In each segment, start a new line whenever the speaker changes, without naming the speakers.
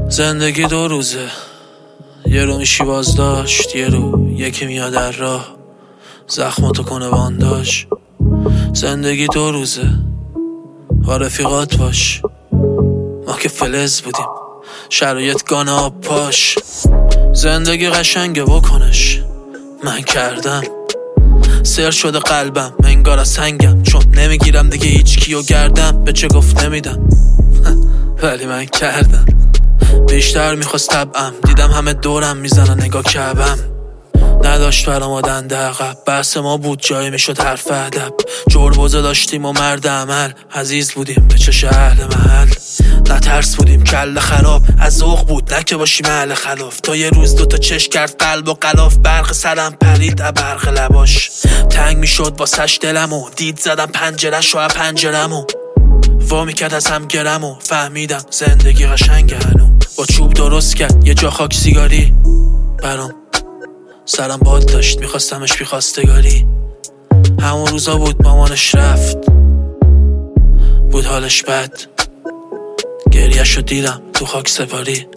زندگی دو روزه، یه رو میشی بازداشت، یه رو یکی میاد در راه زخماتو کنه بانداش. زندگی دو روزه، با رفیقات باش، ما که فلز بودیم شرایط گانه آب پاش. زندگی قشنگه بکنش، من کردم سر شده قلبم انگار از سنگم، چون نمیگیرم دیگه هیچ کیو گردم، به چه گفت نمیدم ولی من کردم. بیشتر میخواست طبعم، دیدم همه دورم میزنن نگاه کعبم، نداشت برام آدنده عقب، بحث ما بود جایی میشد حرف ادب. جربوزه داشتیم و مرد عمل، عزیز بودیم به چش اهل محل، نترس بودیم کله خراب، از ذوق بود نه که باشیم اهل خلاف. تا یه روز دوتا چش کرد قلب و غلاف، برق سرم پرید برق لباش، تنگ میشد واسش دلمو، دید زدم پنجره‌شو از پنجرمو، وا میکرد از هم گرمو، فهمیدم زندگی قشنگه هنو. با چوب درست کرد یه جا خاک سیگاری برام، سرم باد داشت میخواستمش بیخواستگاری. همون روزا بود مامانش رفت، بود حالش بد، گریه‌شو دیدم تو خاک سپاری.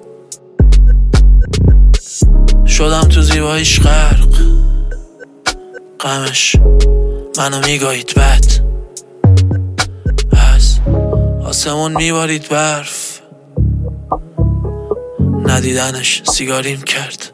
شدم تو زیباییش غرق، غمش منو میگاهید بد، از آسمون میبارید برف، ندیدنش سیگاریم کرد.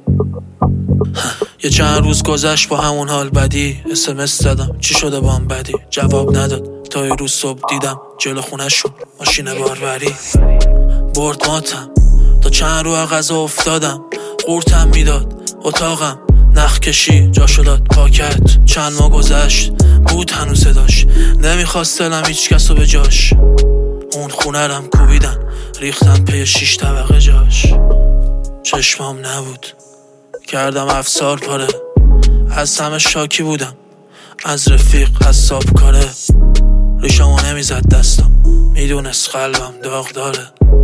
یه چند روز گذشت با همون حال بدی، SMS دادم چی شده بام بدی، جواب نداد تا یه روز صبح دیدم جلو خونه‌شون ماشین باربری. برد ماتم تا چند رو غذا افتادم، قورتم میداد اتاقم، نخ کشی جاشو داد پاکت. چند ماه گذشت بود هنوز صداش، نمیخواست دلم هیچ کسو به جاش. اون خونه رم کوبیدن ریختن پی 6 طبقه جاش. چشمام نبود کردم افسار پاره، از همه شاکی بودم، از رفیق حساب کاره. ریشمو نمیزد دستم، میدونست قلبم داغ داره.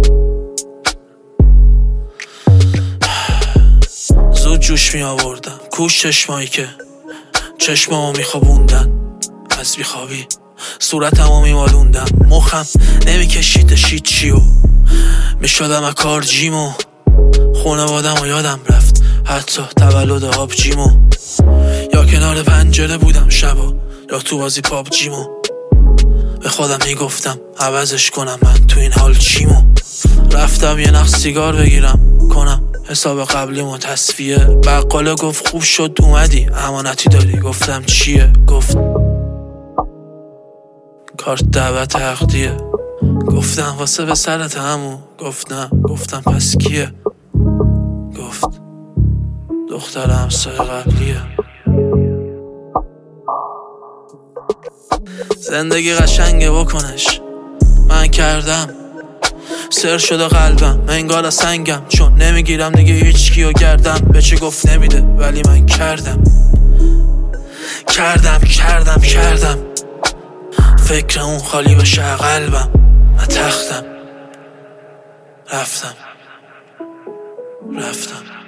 زود جوش می آوردم کوش چشمایی که چشمامو میخوابوندن، از بیخوابی صورتمو میمالوندم، مخم نمیکشیدش هیچیو، میشدم اکار جیمو. خونوادم و یادم رفت حتی تولد آبجیمو، یا کنار پنجره بودم شبا، یا تو بازی پابجیمو. به خودم میگفتم عوضش کنم من تو این حال چیمو. رفتم یه نخ سیگار بگیرم کنم حساب قبلیمو تصفیه. بقاله گفت خوب شد اومدی امانتی داری، گفتم چیه؟ گفت کارت دعوت عقدیه. گفتم واسه به سرت همو، گفت نه. گفتم پس کیه؟ گفت دختر همسایه قبلیه. زندگی قشنگه بکنش، من کردم سر شده قلبم انگار از سنگم، چون نمیگیرم دیگه هیچ کیو گردم، به چه گفت نمیده ولی من کردم. فکر اون خالی بشه قلبم، من تختم. رفتم